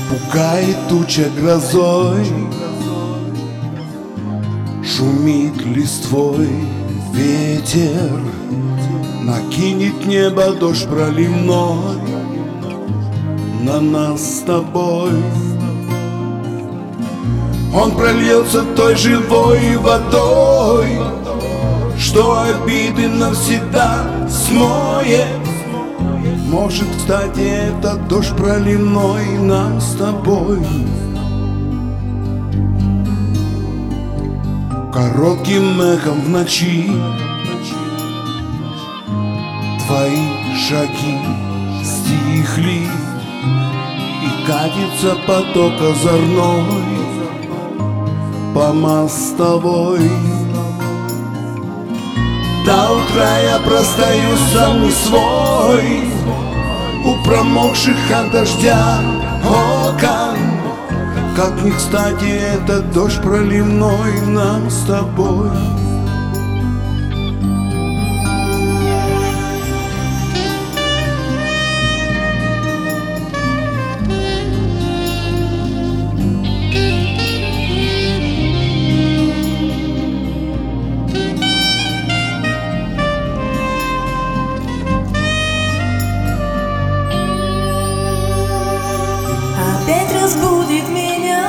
Пугает туча грозой, шумит листвой ветер, накинет небо дождь проливной на нас с тобой. Он прольется той живой водой, что обиды навсегда смоет. Может, кстати, этот дождь проливной нам с тобой коротким эхом в ночи твои шаги стихли, и катится поток озорной по мостовой. До утра я простою сам не свой у промокших от дождя окон. Как не кстати этот дождь проливной нам с тобой. Опять разбудит меня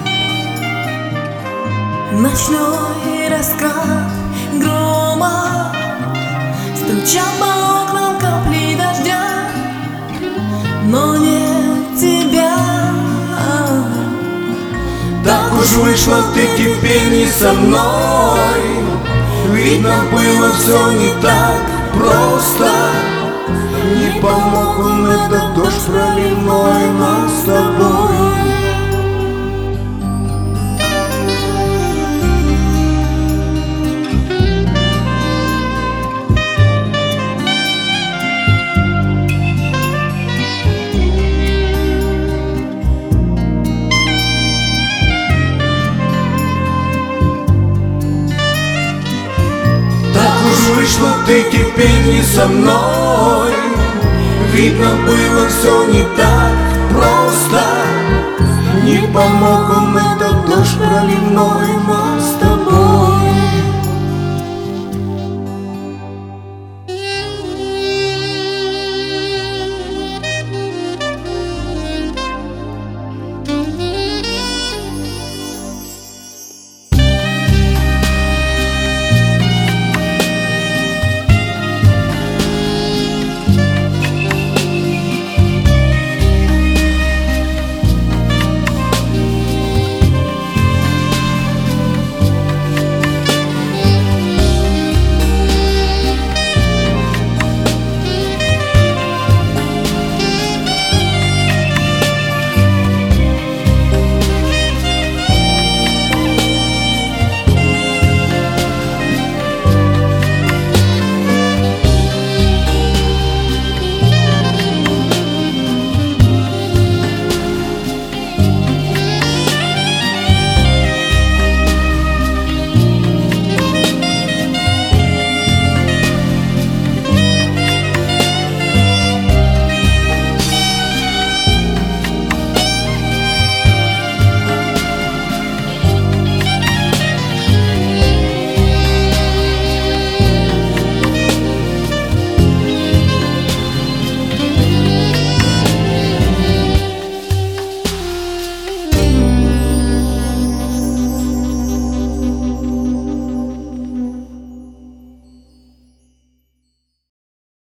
ночной раскат грома, стучат по окнам капли дождя, но нет тебя. Так уж вышло, ты теперь не со мной. Видно, было все не так просто. Не помог он, этот дождь проливной нам с тобой. Так уж вышло, ты теперь не со мной. Видно, было все не так просто. Не помог он, этот дождь проливной нам с тобой.